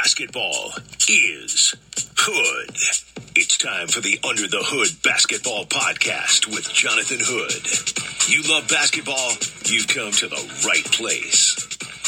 basketball is Hood. It's time for the Under the Hood Basketball Podcast with Jonathan Hood. You love basketball? You've come to the right place.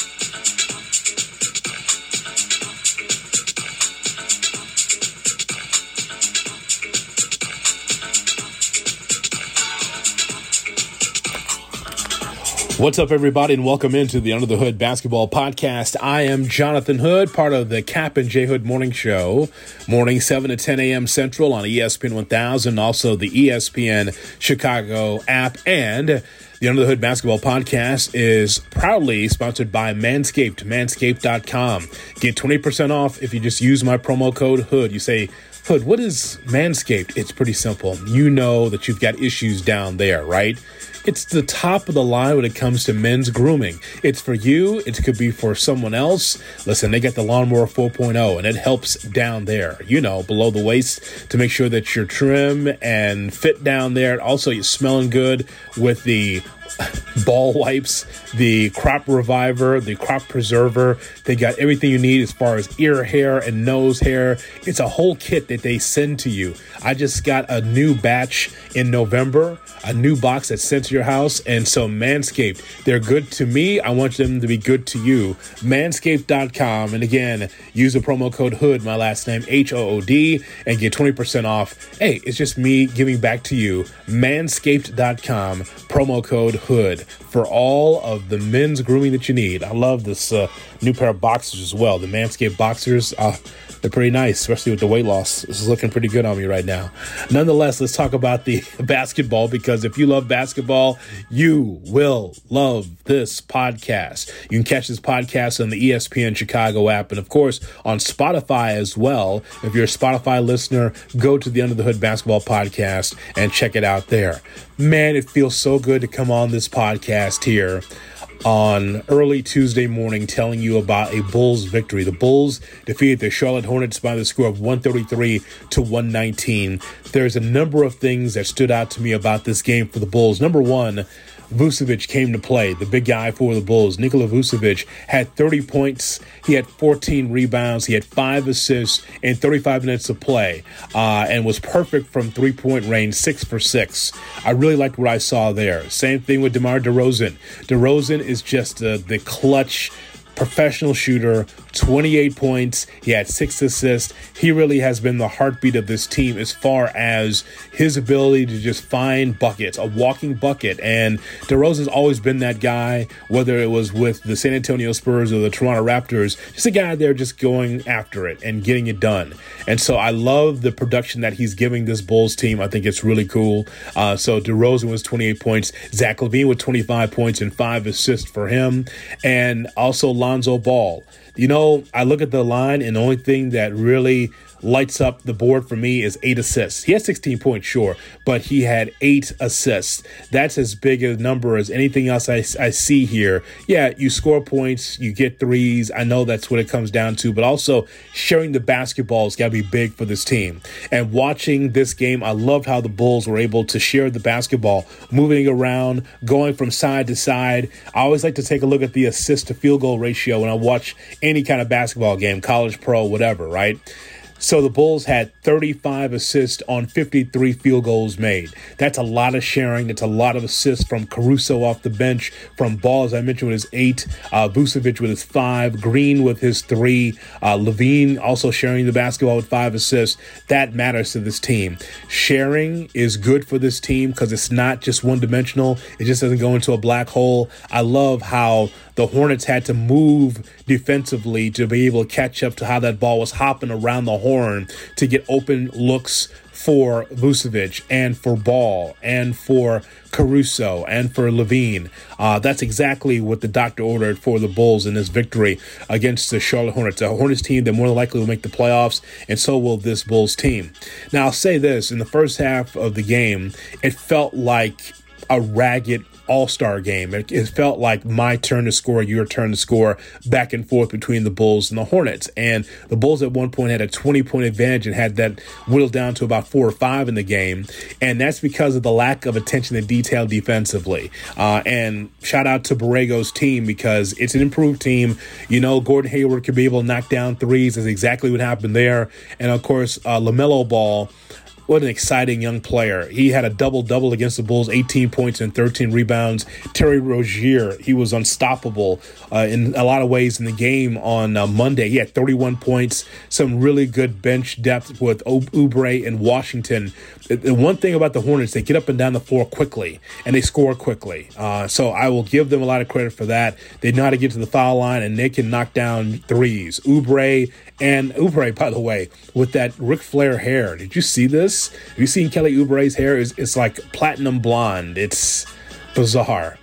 What's up, everybody, and welcome into the Under the Hood Basketball Podcast. I am Jonathan Hood, part of the Cap and J Hood Morning Show, morning 7 to 10 a.m. Central on ESPN 1000, also the ESPN Chicago app, and the Under the Hood Basketball Podcast is proudly sponsored by Manscaped, manscaped.com. Get 20% off if you just use my promo code HOOD. You say, Hood, what is Manscaped? It's pretty simple. You know that you've got issues down there, right? It's the top of the line when it comes to men's grooming. It's for you. It could be for someone else. Listen, they got the Lawnmower 4.0, and it helps down there, you know, below the waist to make sure that you're trim and fit down there. Also, you're smelling good with the ball wipes, the crop reviver, the crop preserver. They got everything you need as far as ear hair and nose hair. It's a whole kit that they send to you. I just got a new batch in November, a new box that's sent to your house. And so Manscaped, they're good to me. I want them to be good to you. Manscaped.com. And again, use the promo code HOOD, my last name, HOOD, and get 20% off. Hey, it's just me giving back to you. Manscaped.com, promo code HOOD for all of the men's grooming that you need. I love this new pair of boxers as well. The Manscaped boxers, they're pretty nice, especially with the weight loss. This is looking pretty good on me right now. Nonetheless, let's talk about the basketball, because if you love basketball, you will love this podcast. You can catch this podcast on the ESPN Chicago app and, of course, on Spotify as well. If you're a Spotify listener, go to the Under the Hood Basketball Podcast and check it out there. Man, it feels so good to come on this podcast here on early Tuesday morning telling you about a Bulls victory. The Bulls defeated the Charlotte Hornets by the score of 133 to 119. There's a number of things that stood out to me about this game for the Bulls. Number one, Vucevic came to play, the big guy for the Bulls. Nikola Vucevic had 30 points. He had 14 rebounds. He had 5 assists in 35 minutes of play and was perfect from three-point range, 6 for 6. I really liked what I saw there. Same thing with DeMar DeRozan. DeRozan is just the clutch professional shooter, 28 points. He had 6 assists. He really has been the heartbeat of this team as far as his ability to just find buckets, a walking bucket. And DeRozan's always been that guy, whether it was with the San Antonio Spurs or the Toronto Raptors, just a guy there just going after it and getting it done. And so I love the production that he's giving this Bulls team. I think it's really cool. So DeRozan was 28 points. Zach LaVine with 25 points and 5 assists for him. And also Lonzo Ball. You know, I look at the line, and the only thing that really lights up the board for me is 8 assists. He had 16 points, sure, but he had 8 assists. That's as big a number as anything else I see here. Yeah, you score points, you get threes. I know that's what it comes down to, but also sharing the basketball has got to be big for this team. And watching this game, I loved how the Bulls were able to share the basketball, moving around, going from side to side. I always like to take a look at the assist to field goal ratio when I watch any kind of basketball game, college, pro, whatever, right? So the Bulls had 35 assists on 53 field goals made. That's a lot of sharing. That's a lot of assists from Caruso off the bench, from Ball, as I mentioned, with his 8, Vucevic with his 5, Green with his 3, LaVine also sharing the basketball with 5 assists. That matters to this team. Sharing is good for this team because it's not just one-dimensional. It just doesn't go into a black hole. I love how the Hornets had to move defensively to be able to catch up to how that ball was hopping around the horn to get open looks for Vucevic and for Ball and for Caruso and for LaVine. That's exactly what the doctor ordered for the Bulls in this victory against the Charlotte Hornets. A Hornets team that more than likely will make the playoffs, and so will this Bulls team. Now, I'll say this. In the first half of the game, it felt like a ragged all-star game. It felt like my turn to score, your turn to score, back and forth between the Bulls and the Hornets. And the Bulls at one point had a 20-point advantage and had that whittled down to about 4 or 5 in the game. And that's because of the lack of attention to detail defensively. And shout out to Borrego's team, because it's an improved team. You know, Gordon Hayward could be able to knock down threes. That's exactly what happened there. And, of course, LaMelo Ball, what an exciting young player. He had a double-double against the Bulls, 18 points and 13 rebounds. Terry Rozier, he was unstoppable in a lot of ways in the game on Monday. He had 31 points, some really good bench depth with Oubre and Washington. The one thing about the Hornets, they get up and down the floor quickly, and they score quickly. So I will give them a lot of credit for that. They know how to get to the foul line, and they can knock down threes. Oubre, by the way, with that Ric Flair hair. Did you see this? Have you seen Kelly Oubre's hair? It's like platinum blonde. It's bizarre.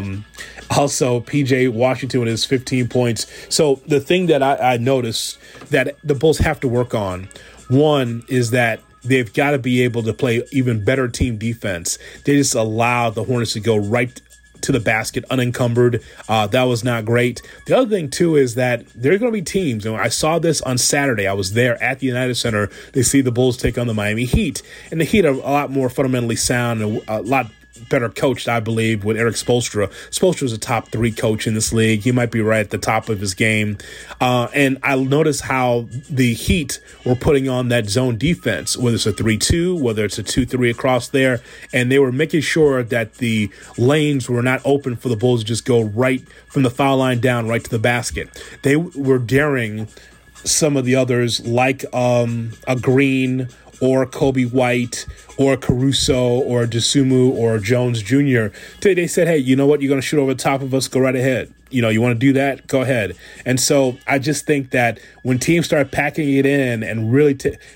Also, PJ Washington with his 15 points. So the thing that I noticed that the Bulls have to work on, one, is that they've got to be able to play even better team defense. They just allow the Hornets to go right to the basket unencumbered. That was not great. The other thing, too, is that there are going to be teams, and I saw this on Saturday. I was there at the United Center. They see the Bulls take on the Miami Heat, and the Heat are a lot more fundamentally sound and a lot better coached, I believe, with Eric Spoelstra. Spoelstra's a top 3 coach in this league. He might be right at the top of his game. And I noticed how the Heat were putting on that zone defense, whether it's a 3-2, whether it's a 2-3 across there, and they were making sure that the lanes were not open for the Bulls to just go right from the foul line down right to the basket. They were daring some of the others, like a Green or Kobe White or Caruso or Dosunmu or Jones Jr. They said, hey, you know what? You're going to shoot over the top of us. Go right ahead. You know, you want to do that? Go ahead. And so I just think that when teams start packing it in and really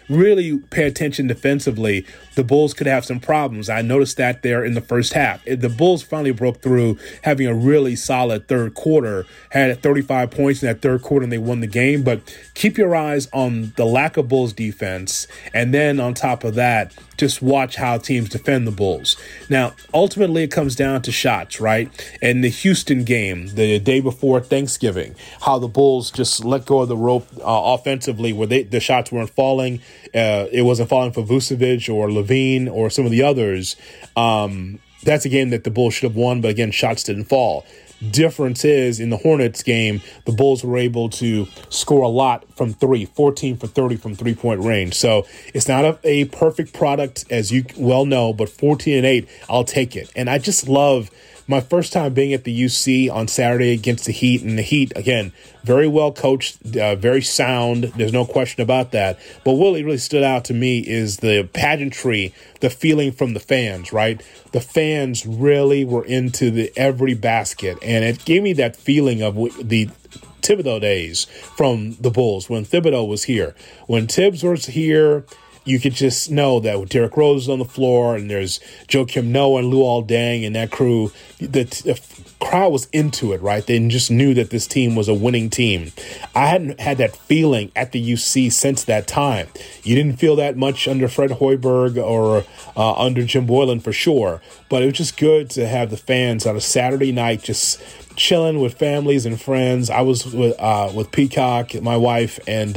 pay attention defensively, the Bulls could have some problems. I noticed that there in the first half. The Bulls finally broke through, having a really solid third quarter, had 35 points in that third quarter, and they won the game. But keep your eyes on the lack of Bulls defense. And then on top of that, just watch how teams defend the Bulls. Now, ultimately, it comes down to shots, right? In the Houston game, the day before Thanksgiving, how the Bulls just let go of the rope offensively, where the shots weren't falling. It wasn't falling for Vucevic or Levine or some of the others. That's a game that the Bulls should have won, but again, shots didn't fall. Difference is, in the Hornets game, the Bulls were able to score a lot from 3, 14 for 30 from three-point range. So it's not a perfect product, as you well know, but 14-8, I'll take it. And I just love my first time being at the UC on Saturday against the Heat. And the Heat, again, very well coached, very sound. There's no question about that. But what really stood out to me is the pageantry, the feeling from the fans, right? The fans really were into every basket. And it gave me that feeling of the Thibodeau days from the Bulls when Thibodeau was here. When Tibbs was here, you could just know that with Derrick Rose on the floor and there's Joakim Noah and Luol Deng and that crew, the crowd was into it, right? They just knew that this team was a winning team. I hadn't had that feeling at the UC since that time. You didn't feel that much under Fred Hoiberg or under Jim Boylan for sure, but it was just good to have the fans on a Saturday night just chilling with families and friends. I was with Peacock, my wife, and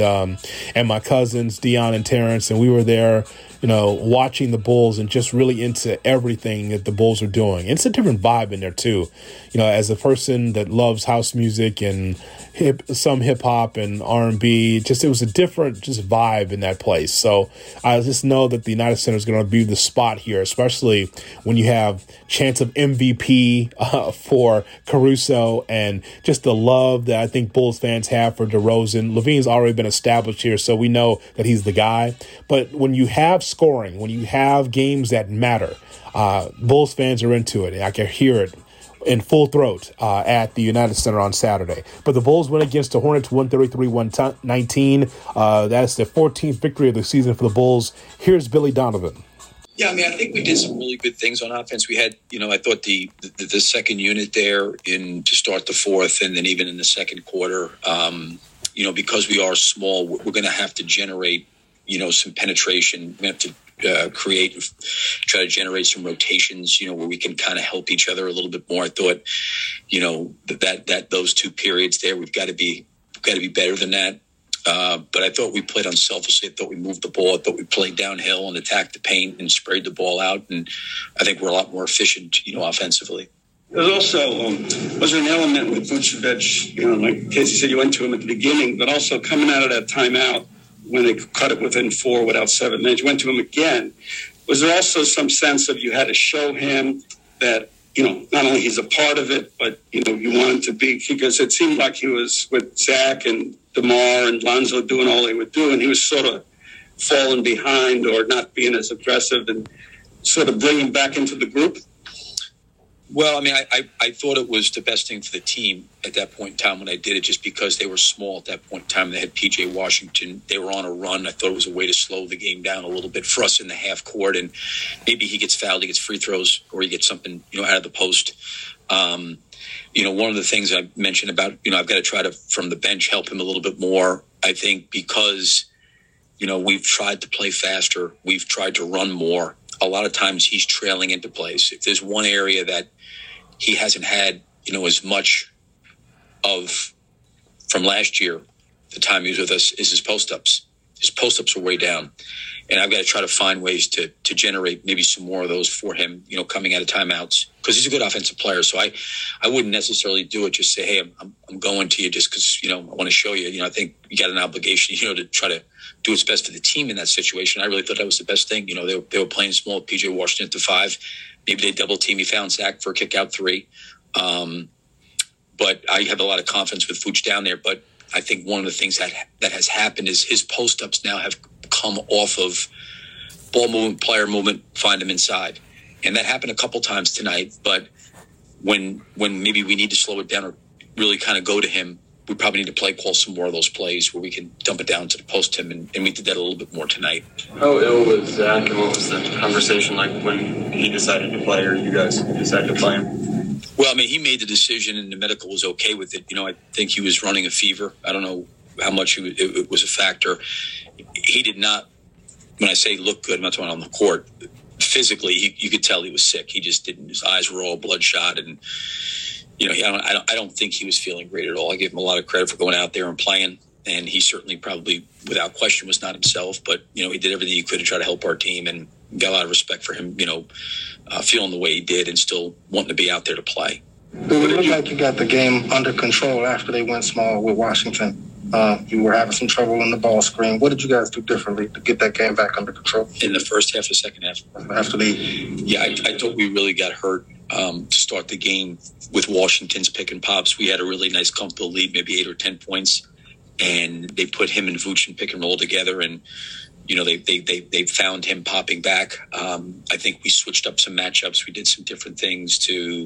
my cousins, Dion and Terrence, and we were there, watching the Bulls and just really into everything that the Bulls are doing. It's a different vibe in there too. As a person that loves house music and some hip hop and R&B, it was a different vibe in that place. So I just know that the United Center is going to be the spot here, especially when you have chance of MVP for Caruso and just the love that I think Bulls fans have for DeRozan. Levine's already been established here, so we know that he's the guy. But when you have scoring, when you have games that matter, Bulls fans are into it. I can hear it in full throat at the United Center on Saturday. But the Bulls win against the Hornets 133-119. That's the 14th victory of the season for the Bulls. Here's Billy Donovan. Yeah, I think we did some really good things on offense. We had, I thought the second unit there to start the fourth, and then even in the second quarter, because we are small, we're going to have to generate, some penetration. We have to create, try to generate some rotations, where we can kind of help each other a little bit more. I thought, that those 2 periods there, we've got to be better than that. But I thought we played unselfishly. I thought we moved the ball. I thought we played downhill and attacked the paint and sprayed the ball out. And I think we're a lot more efficient, offensively. There's also was there an element with Vucevic, like Casey said, you went to him at the beginning, but also coming out of that timeout when they cut it within 4 without 7 minutes, you went to him again. Was there also some sense of you had to show him that, not only he's a part of it, but, you wanted to be, because it seemed like he was with Zach and DeMar and Lonzo doing all they would do, and he was sort of falling behind or not being as aggressive and sort of bringing back into the group? Well, I mean, I thought it was the best thing for the team at that point in time when I did it, just because they were small at that point in time. They had P.J. Washington. They were on a run. I thought it was a way to slow the game down a little bit for us in the half court. And maybe he gets fouled, he gets free throws, or he gets something, out of the post. One of the things I mentioned about, I've got to try to, from the bench, help him a little bit more. I think because, we've tried to play faster. We've tried to run more. A lot of times he's trailing into plays. If there's one area that he hasn't had, as much of from last year, the time he was with us, is his post-ups. His post-ups are way down. And I've got to try to find ways to generate maybe some more of those for him, coming out of timeouts, because he's a good offensive player. So I wouldn't necessarily do it, just say, hey, I'm going to you just because, I want to show you. I think you got an obligation, to try to do what's best for the team in that situation. I really thought that was the best thing. They were playing small with P.J. Washington at the 5. Maybe they double team. He found Zach for a kick out 3. But I have a lot of confidence with Vooch down there. But I think one of the things that has happened is his post-ups now have come off of ball movement, player movement, find him inside. And that happened a couple times tonight. But when maybe we need to slow it down or really kind of go to him, we probably need to call some more of those plays where we can dump it down to the post him, and we did that a little bit more tonight. How ill was Zach, and what was the conversation like when he decided to play, or you guys decided to play him? Well, I mean, he made the decision, and the medical was okay with it. I think he was running a fever. I don't know how much it was a factor. He did not, when I say look good, I'm not talking on the court. Physically, you could tell he was sick. He just didn't. His eyes were all bloodshot, and I don't think he was feeling great at all. I give him a lot of credit for going out there and playing, and he certainly probably, without question, was not himself. But, he did everything he could to try to help our team, and got a lot of respect for him, feeling the way he did and still wanting to be out there to play. It looked like you got the game under control after they went small with Washington. You were having some trouble in the ball screen. What did you guys do differently to get that game back under control? In the first half or second half? I thought we really got hurt to start the game with Washington's pick and pops. We had a really nice, comfortable lead, maybe 8 or 10 points, and they put him and Vooch and pick and roll together, and they found him popping back. I think we switched up some matchups. We did some different things to,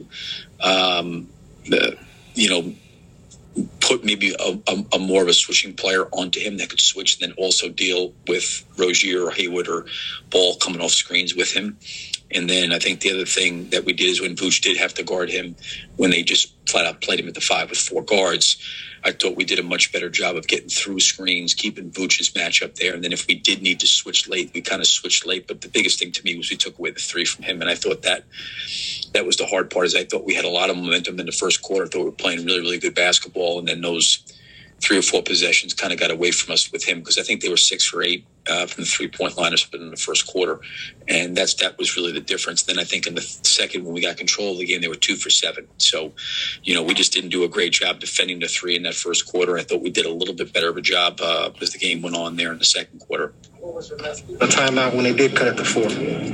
put maybe a more of a switching player onto him that could switch and then also deal with Rozier or Hayward or Ball coming off screens with him. And then I think the other thing that we did is when Vooch did have to guard him, when they just flat out played him at the 5 with 4 guards, I thought we did a much better job of getting through screens, keeping Vooch's matchup there. And then if we did need to switch late, we kind of switched late. But the biggest thing to me was we took away the 3 from him. And I thought that was the hard part, is I thought we had a lot of momentum in the first quarter. I thought we were playing really, really good basketball. And then those 3 or 4 possessions kind of got away from us with him, because I think they were 6 for 8 from the 3-point line or something in the first quarter. And that was really the difference. Then I think in the second, when we got control of the game, they were 2 for 7. So, we just didn't do a great job defending the 3 in that first quarter. I thought we did a little bit better of a job as the game went on there in the second quarter. The timeout when they did cut it to 4.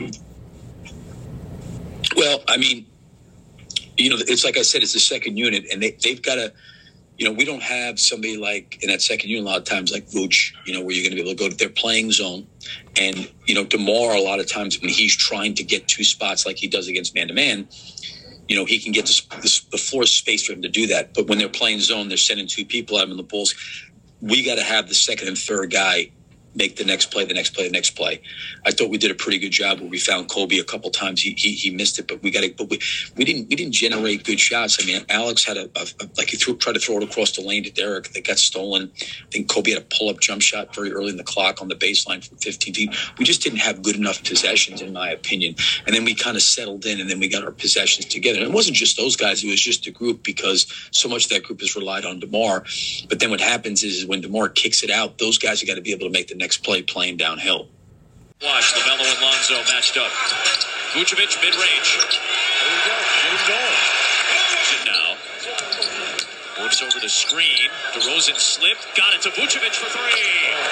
Well, I mean, it's like I said, it's the second unit, and they've got to, we don't have somebody like in that second unit a lot of times like Vooch, where you're going to be able to go to their playing zone. And, DeMar, a lot of times when he's trying to get 2 spots like he does against man-to-man, he can get the floor space for him to do that. But when they're playing zone, they're sending 2 people out in the Bulls. We got to have the second and third guy make the next play. I thought we did a pretty good job where we found Kobe a couple times. He missed it, but we didn't generate good shots. I mean, Alex had he tried to throw it across the lane to Derek that got stolen. I think Kobe had a pull-up jump shot very early in the clock on the baseline from 15 feet. We just didn't have good enough possessions, in my opinion. And then we kind of settled in, and then we got our possessions together. And it wasn't just those guys; it was just the group, because so much of that group has relied on DeMar. But then what happens is when DeMar kicks it out, those guys have got to be able to make the next play playing downhill. Watch LaMelo and Lonzo matched up. Vucevic mid-range. There we go. Game going. Now moves over the screen. DeRozan slipped. Got it to Vucevic for three.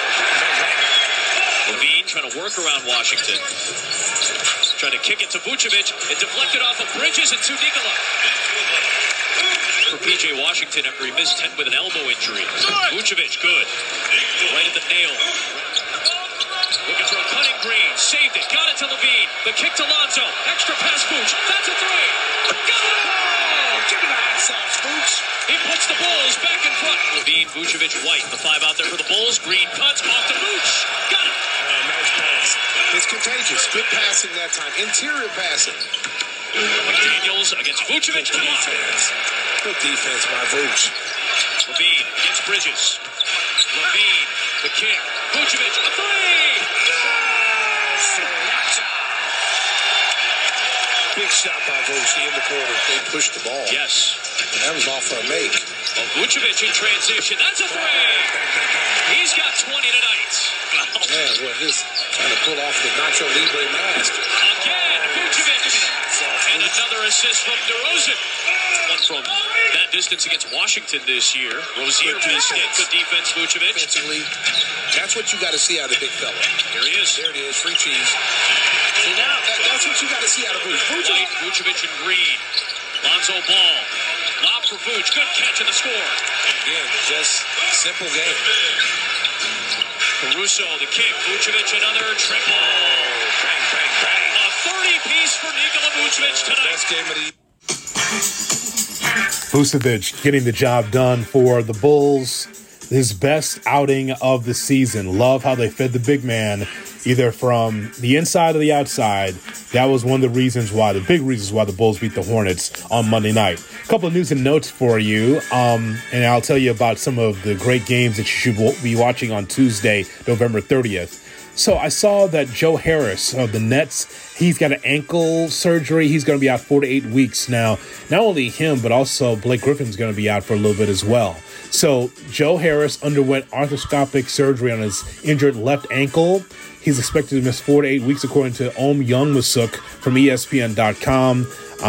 Levine trying to work around Washington. Trying to kick it to Vucevic. It deflected off of Bridges and to Nikola. For P.J. Washington after he missed 10 with an elbow injury. Vucevic, good. Right at the nail. Looking for a cutting green. Saved it. Got it to Levine. The kick to Lonzo. Extra pass, Vooch. That's a three. Got it! Give me that sauce, Vooch. He puts the Bulls back in front. Levine, Vucevic, White. The five out there for the Bulls. Green cuts off to Vooch. Got it. Nice pass. It's contagious. Good passing that time. Interior passing. McDaniels against Vucevic. Good defense. Good defense by Vooch. Levine against Bridges. Levine, the kick. Vucevic, a three! Big shot by Vooch in the corner. They pushed the ball. Yes. That was off for a make. Oh, Vucevic in transition. That's a three! He's got 20 tonight. Yeah, well, he's trying to pull off the Nacho Libre mask. Again, Vucevic. And another assist from DeRozan. One from that distance against Washington this year. Rozier missed it. Good defense, Vucevic. Defensively, that's what you got to see out of the big fella. Here he is. There it is, free cheese. See, now, that's what you got to see out of Vooch. White, Vucevic and Green. Lonzo Ball. Lob for Vooch. Good catch in the score. Again, just simple game. Caruso, the kick. Vucevic, another triple. Bang, bang, bang. A 30-piece for Nikola Vucevic tonight. Best game of the Vucevic getting the job done for the Bulls. His best outing of the season. Love how they fed the big man either from the inside or the outside. That was one of the big reasons why the Bulls beat the Hornets on Monday night. A couple of news and notes for you, and I'll tell you about some of the great games that you should be watching on Tuesday, November 30th. So I saw that Joe Harris of the Nets, he's got an ankle surgery. He's going to be out 4 to 8 weeks now. Not only him, but also Blake Griffin's going to be out for a little bit as well. So Joe Harris underwent arthroscopic surgery on his injured left ankle. He's expected to miss 4 to 8 weeks, according to Om Youngmisuk from ESPN.com.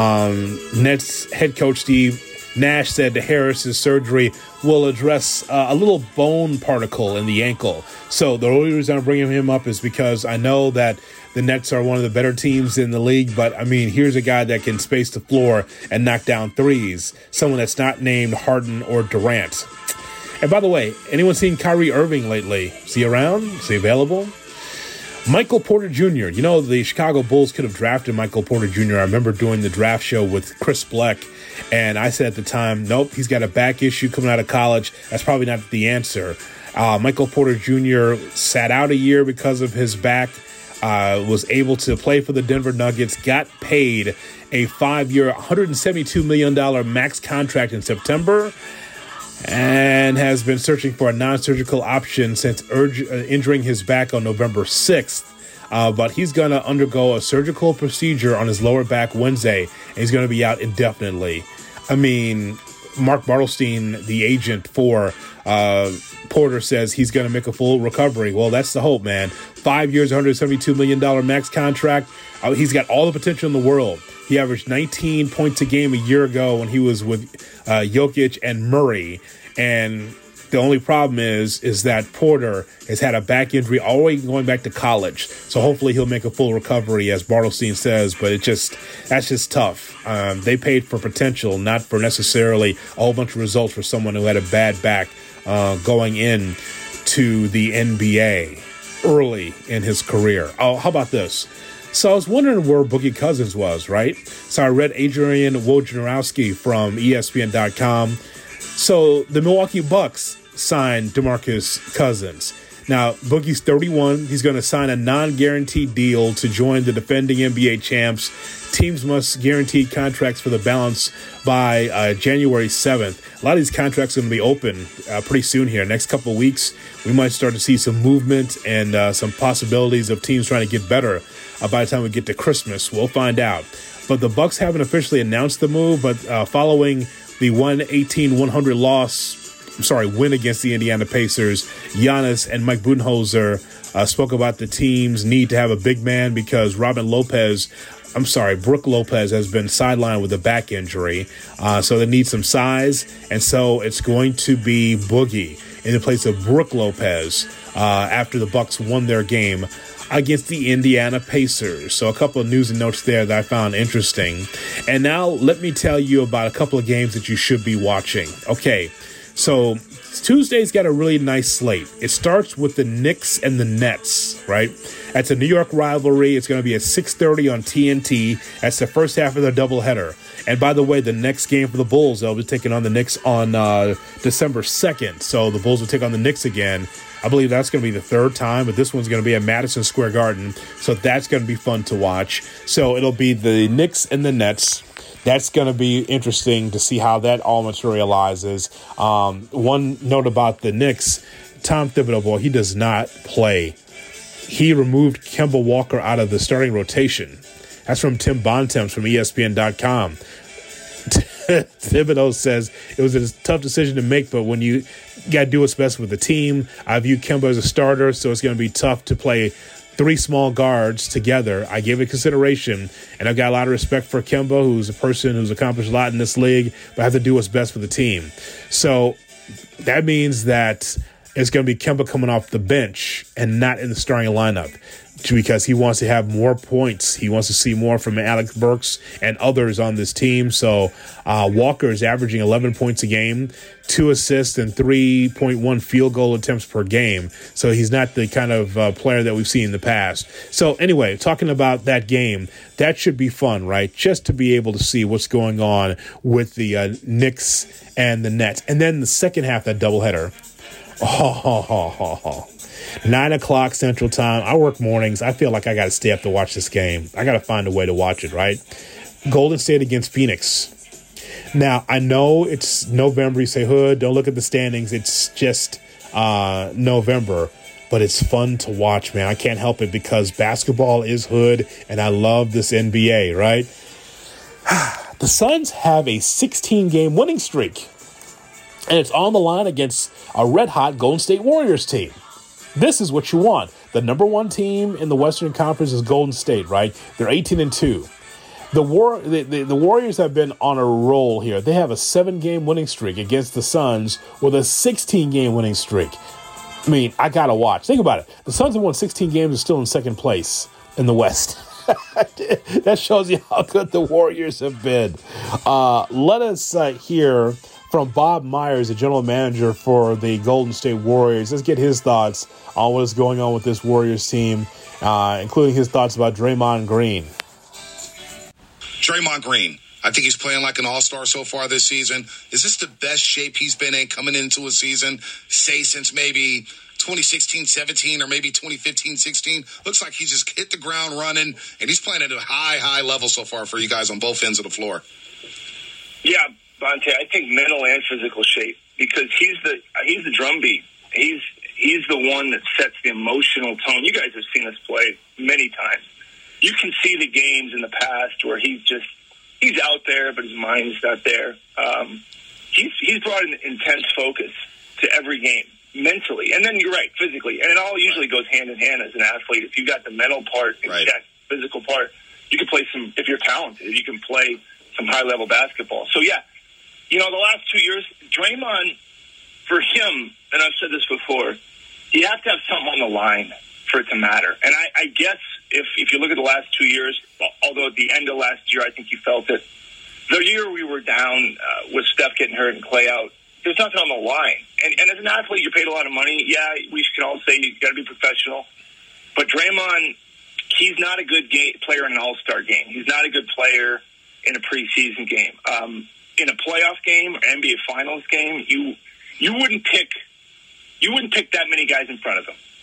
Nets head coach Steve Nash said that Harris's surgery will address a little bone particle in the ankle. So the only reason I'm bringing him up is because I know that the Nets are one of the better teams in the league. But, I mean, here's a guy that can space the floor and knock down threes. Someone that's not named Harden or Durant. And by the way, anyone seen Kyrie Irving lately? Is he around? Is he available? Michael Porter Jr. You know, the Chicago Bulls could have drafted Michael Porter Jr. I remember doing the draft show with Chris Bleck, and I said at the time, nope, he's got a back issue coming out of college. That's probably not the answer. Michael Porter Jr. sat out a year because of his back, was able to play for the Denver Nuggets, got paid a 5-year, $172 million max contract in September, and has been searching for a non-surgical option since injuring his back on November 6th. But he's going to undergo a surgical procedure on his lower back Wednesday, and he's going to be out indefinitely. I mean, Mark Bartelstein, the agent for Porter, says he's going to make a full recovery. Well, that's the hope, man. 5 years, $172 million max contract. He's got all the potential in the world. He averaged 19 points a game a year ago when he was with Jokic and Murray. And the only problem is that Porter has had a back injury all the way going back to college. So hopefully he'll make a full recovery, as Bartelstein says. But that's just tough. They paid for potential, not for necessarily a whole bunch of results for someone who had a bad back going in to the NBA early in his career. Oh, how about this? So I was wondering where Boogie Cousins was, right? So I read Adrian Wojnarowski from ESPN.com. So the Milwaukee Bucks signed DeMarcus Cousins. Now, Boogie's 31. He's going to sign a non-guaranteed deal to join the defending NBA champs. Teams must guarantee contracts for the balance by January 7th. A lot of these contracts are going to be open pretty soon here. Next couple of weeks, we might start to see some movement and some possibilities of teams trying to get better by the time we get to Christmas. We'll find out. But the Bucks haven't officially announced the move, but following the 118-100 win against the Indiana Pacers, Giannis and Mike Budenholzer spoke about the team's need to have a big man because Brook Lopez has been sidelined with a back injury. So they need some size. And so it's going to be Boogie in the place of Brook Lopez after the Bucks won their game against the Indiana Pacers. So a couple of news and notes there that I found interesting. And now let me tell you about a couple of games that you should be watching. Okay, so Tuesday's got a really nice slate. It starts with the Knicks and the Nets, right? That's a New York rivalry. It's going to be at 6:30 on TNT. That's the first half of the doubleheader. And by the way, the next game for the Bulls, they'll be taking on the Knicks on December 2nd. So the Bulls will take on the Knicks again. I believe that's going to be the third time, but this one's going to be at Madison Square Garden. So that's going to be fun to watch. So it'll be the Knicks and the Nets. That's going to be interesting to see how that all materializes. One note about the Knicks, Tom Thibodeau, boy, he does not play. He removed Kemba Walker out of the starting rotation. That's from Tim Bontemps from ESPN.com. Thibodeau says it was a tough decision to make, but when you got to do what's best with the team, I view Kemba as a starter, so it's going to be tough to play three small guards together. I gave it consideration, and I've got a lot of respect for Kemba, who's a person who's accomplished a lot in this league, but I have to do what's best for the team. So that means that it's going to be Kemba coming off the bench and not in the starting lineup because he wants to have more points. He wants to see more from Alex Burks and others on this team. So Walker is averaging 11 points a game, 2 assists, and 3.1 field goal attempts per game. So he's not the kind of player that we've seen in the past. So anyway, talking about that game, that should be fun, right? Just to be able to see what's going on with the Knicks and the Nets. And then the second half, that doubleheader. 9 o'clock Central Time. I work mornings. I feel like I got to stay up to watch this game. I got to find a way to watch it, right? Golden State against Phoenix. Now, I know it's November. You say, Hood, don't look at the standings. It's just November. But it's fun to watch, man. I can't help it because basketball is Hood, and I love this NBA, right? The Suns have a 16-game winning streak. And it's on the line against a red-hot Golden State Warriors team. This is what you want. The number one team in the Western Conference is Golden State, right? They're 18-2. The Warriors have been on a roll here. They have a 7-game winning streak against the Suns with a 16-game winning streak. I mean, I got to watch. Think about it. The Suns have won 16 games and still in second place in the West. That shows you how good the Warriors have been. Let us hear from Bob Myers, the general manager for the Golden State Warriors. Let's get his thoughts on what is going on with this Warriors team, including his thoughts about Draymond Green. Draymond Green, I think he's playing like an all-star so far this season. Is this the best shape he's been in coming into a season, say, since maybe 2016-17 or maybe 2015-16? Looks like he just hit the ground running, and he's playing at a high level so far for you guys on both ends of the floor. Yeah, Bonte, I think mental and physical shape, because he's the drumbeat. He's the one that sets the emotional tone. You guys have seen us play many times. You can see the games in the past where he's out there, but his mind's not there. He's brought an intense focus to every game mentally, and then you're right, physically, and it all usually goes hand in hand as an athlete. If you got the mental part and check, physical part, you can play some. If you're talented, you can play some high level basketball. So yeah. You know, the last 2 years, Draymond, for him, and I've said this before, you have to have something on the line for it to matter. And I guess if you look at the last 2 years, although at the end of last year I think you felt it, the year we were down with Steph getting hurt and Clay out, there's nothing on the line. And as an athlete, you're paid a lot of money. Yeah, we can all say you got to be professional. But Draymond, he's not a good player in an all-star game. He's not a good player in a preseason game. In a playoff game or NBA Finals game, you wouldn't pick that many guys in front of him.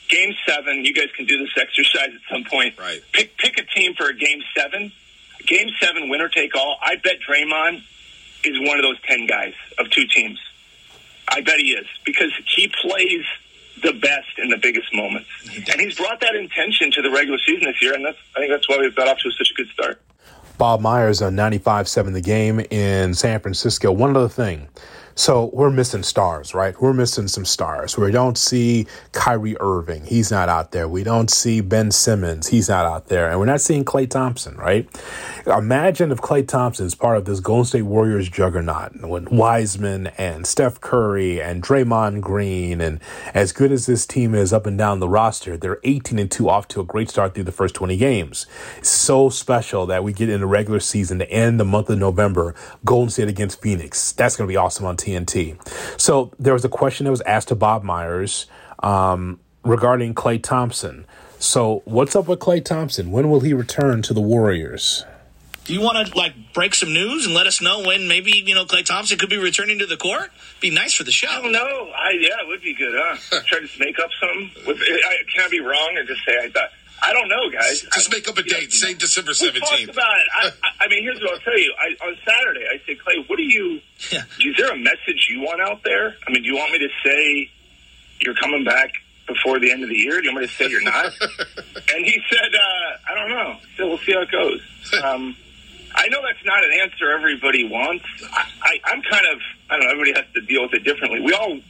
Game 7, you guys can do this exercise at some point. Right. Pick a team for a Game 7. Game 7, winner take all. I bet Draymond is one of those 10 guys of 2 teams. I bet he is, because he plays the best in the biggest moments. And he's brought that intention to the regular season this year, and I think that's why we've got off to such a good start. Bob Myers on 95.7 The Game in San Francisco. One other thing. So we're missing stars, right? We're missing some stars. We don't see Kyrie Irving. He's not out there. We don't see Ben Simmons. He's not out there. And we're not seeing Klay Thompson, right? Imagine if Klay Thompson is part of this Golden State Warriors juggernaut with Wiseman and Steph Curry and Draymond Green. And as good as this team is up and down the roster, they're 18-2 off to a great start through the first 20 games. So special that we get in the regular season to end the month of November, Golden State against Phoenix. That's going to be awesome on TNT. So there was a question that was asked to Bob Myers regarding Klay Thompson. So what's up with Klay Thompson? When will he return to the Warriors? Do you want to break some news and let us know when maybe Klay Thompson could be returning to the court? Be nice for the show. I don't know. It would be good, huh? Try to make up something. Can I be wrong and just say I thought? I don't know, guys. Just make up a date. Say December 17th. We talked about it. I mean, here's what I'll tell you. On Saturday, I said, Klay, what do you? Yeah. Is there a message you want out there? I mean, do you want me to say you're coming back before the end of the year? Do you want me to say you're not? And he said, I don't know. So we'll see how it goes. I know that's not an answer everybody wants. I'm kind of, I don't know, everybody has to deal with it differently.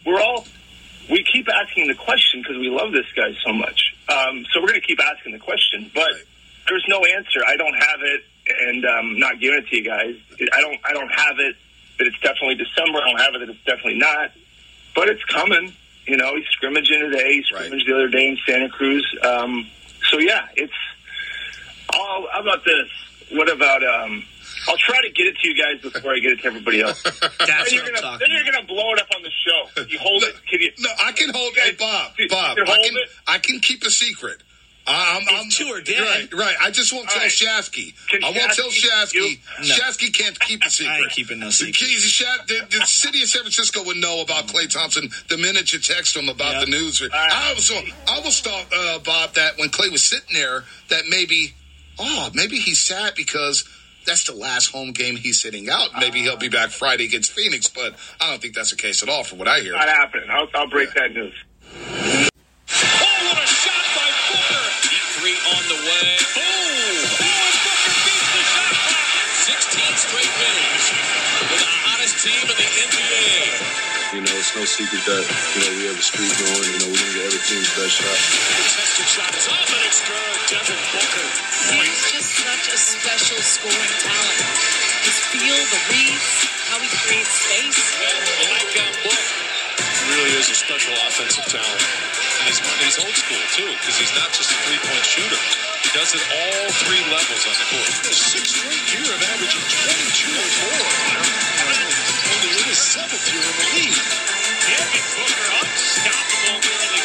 We keep asking the question because we love this guy so much. So we're going to keep asking the question, but there's no answer. I don't have it, and I'm not giving it to you guys. I don't have it that it's definitely December. I don't have it that it's definitely not, but it's coming. He's scrimmaging today. He scrimmaged the other day in Santa Cruz. So yeah, it's. How about this? What about? I'll try to get it to you guys before I get it to everybody else. Then you're gonna blow it up on the show. You hold it. No, I can hold it. Hey, Bob, I can keep a secret. I'm 2 or dead. Right. I just won't tell Shasky. I won't tell Shasky. No. Shasky can't keep a secret. I ain't keeping no secret. The city of San Francisco would know about Klay Thompson the minute you text them about the news. I was thought, Bob, that when Klay was sitting there, that maybe he's sad because that's the last home game he's sitting out. Maybe he'll be back Friday against Phoenix, but I don't think that's the case at all from what I hear. Not happening. I'll break that news. Oh, what a shot by Booker. Deep 3 on the way. Boom. Oh, and Booker beats the shot clock. 16 straight wins with the hottest team in the NBA. It's no secret that, we have a streak going. We're going to get every team's best shot. Contested shot is up, and it's good. Devin Booker. He's just such a special scoring talent. His feel, the reads, how he creates space. Well, like Book really is a special offensive talent. And he's old school, too, because he's not just a three-point shooter. He does it all 3 levels on the court. The 6th straight year of averaging 22 or more. Only in his 7th year in the league. Devin Booker unstoppable. Where are they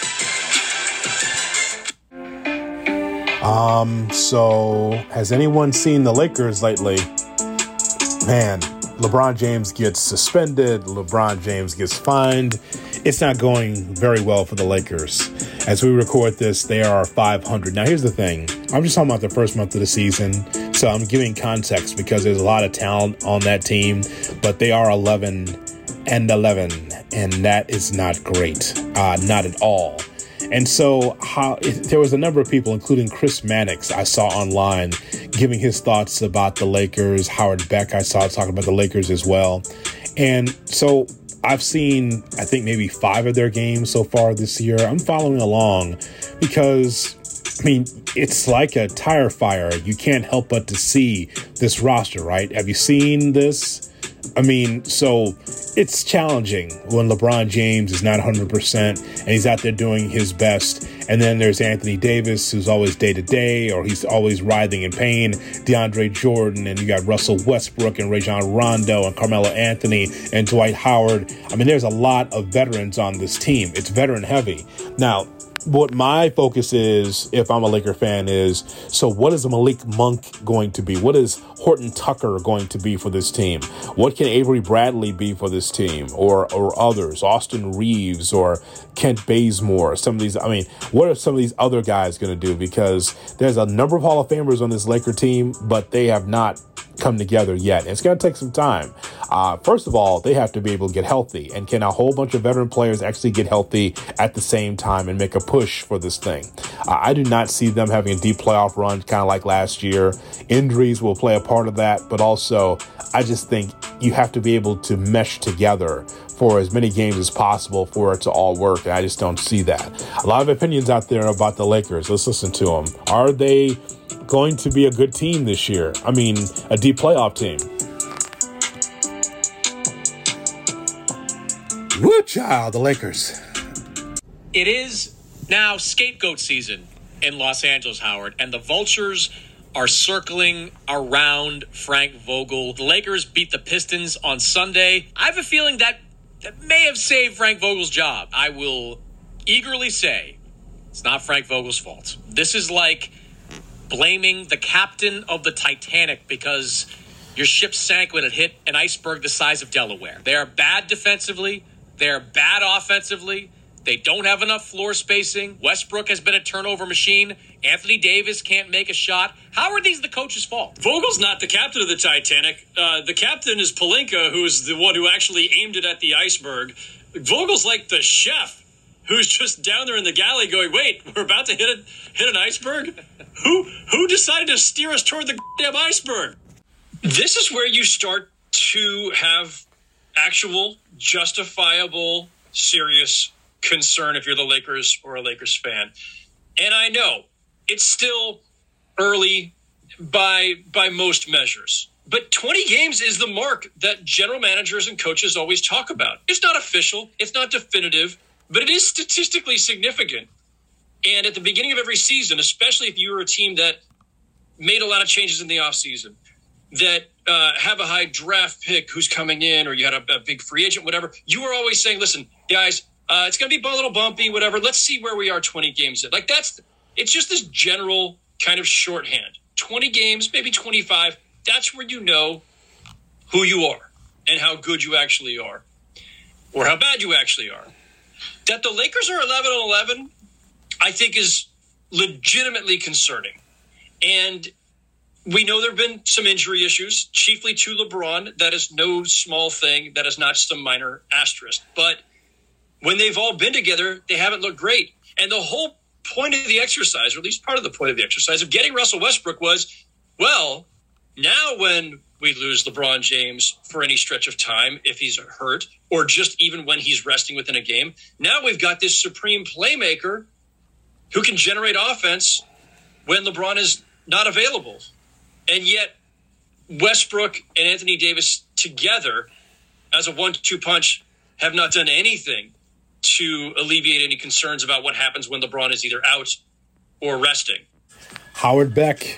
going? So has anyone seen the Lakers lately? Man, LeBron James gets suspended. LeBron James gets fined. It's not going very well for the Lakers. As we record this, they are 500. Now, here's the thing. I'm just talking about the first month of the season, so I'm giving context because there's a lot of talent on that team, but they are 11-11, and that is not great. Not at all. And so there was a number of people, including Chris Mannix, I saw online giving his thoughts about the Lakers. Howard Beck, I saw talking about the Lakers as well. And so I've seen, I think, maybe 5 of their games so far this year. I'm following along because, it's like a tire fire. You can't help but to see this roster, right? Have you seen this? So it's challenging when LeBron James is not 100% and he's out there doing his best. And then there's Anthony Davis, who's always day-to-day, or he's always writhing in pain. DeAndre Jordan, and you got Russell Westbrook and Rajon Rondo and Carmelo Anthony and Dwight Howard. There's a lot of veterans on this team. It's veteran heavy. Now, what my focus is, if I'm a Laker fan, is, so what is a Malik Monk going to be? What is Horton Tucker going to be for this team? What can Avery Bradley be for this team, or others, Austin Reeves or Kent Bazemore? Some of these, I mean, what are some of these other guys going to do? Because there's a number of Hall of Famers on this Laker team, but they have not come together yet. And it's going to take some time. First of all, they have to be able to get healthy. And can a whole bunch of veteran players actually get healthy at the same time and make a push for this thing? I do not see them having a deep playoff run, kind of like last year. Injuries will play a part of that, but also I just think you have to be able to mesh together for as many games as possible for it to all work. And I just don't see that. A lot of opinions out there about the Lakers. Let's listen to them. Are they going to be a good team this year? I mean, a deep playoff team. Woo, child, the Lakers. It is now scapegoat season in Los Angeles, Howard, and the vultures are circling around Frank Vogel. The Lakers beat the Pistons on Sunday. I have a feeling that may have saved Frank Vogel's job. I will eagerly say it's not Frank Vogel's fault. This is like blaming the captain of the Titanic because your ship sank when it hit an iceberg the size of Delaware. They are bad defensively. They are bad offensively. They don't have enough floor spacing. Westbrook has been a turnover machine. Anthony Davis can't make a shot. How are these the coach's fault? Vogel's not the captain of the Titanic. The captain is Pelinka, who is the one who actually aimed it at the iceberg. Vogel's like the chef who's just down there in the galley going, wait, we're about to hit an iceberg? Who decided to steer us toward the damn iceberg? This is where you start to have actual, justifiable, serious concern if you're the Lakers or a Lakers fan. And I know it's still early by most measures, but 20 games is the mark that general managers and coaches always talk about. It's not official, it's not definitive, but it is statistically significant. And at the beginning of every season, especially if you were a team that made a lot of changes in the offseason, that have a high draft pick who's coming in, or you had a big free agent, whatever, you were always saying, listen, guys, it's going to be a little bumpy, whatever. Let's see where we are 20 games in. Like it's just this general kind of shorthand. 20 games, maybe 25. That's where you know who you are and how good you actually are, or how bad you actually are. That the Lakers are 11-11, I think is legitimately concerning. And we know there have been some injury issues, chiefly to LeBron. That is no small thing. That is not some minor asterisk. But when they've all been together, they haven't looked great. And the whole point of the exercise, or at least part of the point of the exercise of getting Russell Westbrook was, well, now when we lose LeBron James for any stretch of time, if he's hurt, or just even when he's resting within a game, now we've got this supreme playmaker who can generate offense when LeBron is not available. And yet Westbrook and Anthony Davis together as a 1-2 punch have not done anything to alleviate any concerns about what happens when LeBron is either out or resting. Howard Beck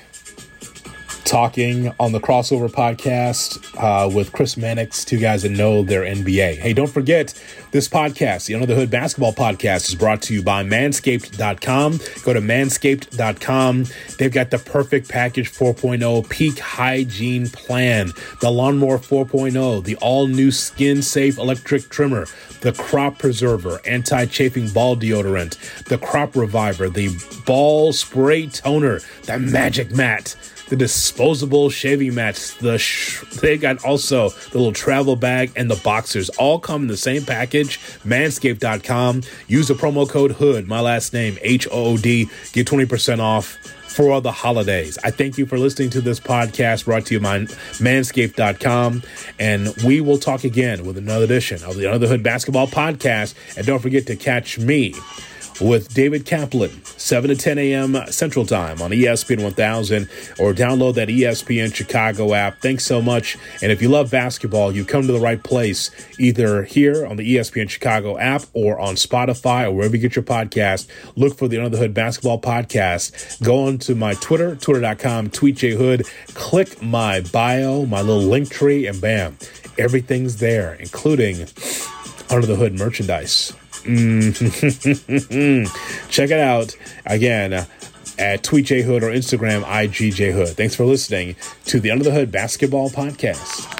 talking on the Crossover podcast with Chris Mannix, two guys that know their NBA. Hey, don't forget, this podcast, the Under the Hood Basketball Podcast, is brought to you by Manscaped.com. Go to Manscaped.com. They've got the Perfect Package 4.0 Peak Hygiene Plan, the Lawnmower 4.0, the all-new Skin-Safe Electric Trimmer, the Crop Preserver Anti-Chafing Ball Deodorant, the Crop Reviver, the Ball Spray Toner, the Magic Mat, the disposable shaving mats, they got also the little travel bag and the boxers, all come in the same package. Manscaped.com. Use the promo code HOOD, my last name, HOOD, get 20% off for the holidays. I thank you for listening to this podcast brought to you by Manscaped.com, and we will talk again with another edition of the Under the Hood Basketball Podcast. And don't forget to catch me with David Kaplan, 7 to 10 a.m. Central Time on ESPN 1000, or download that ESPN Chicago app. Thanks so much. And if you love basketball, you come to the right place, either here on the ESPN Chicago app or on Spotify or wherever you get your podcast. Look for the Under the Hood Basketball Podcast. Go on to my Twitter, twitter.com, tweetjhood. Click my bio, my little link tree, and bam, everything's there, including Under the Hood merchandise. check it out again at TweetJHood or Instagram IGJHood. Thanks for listening to the Under the Hood Basketball Podcast.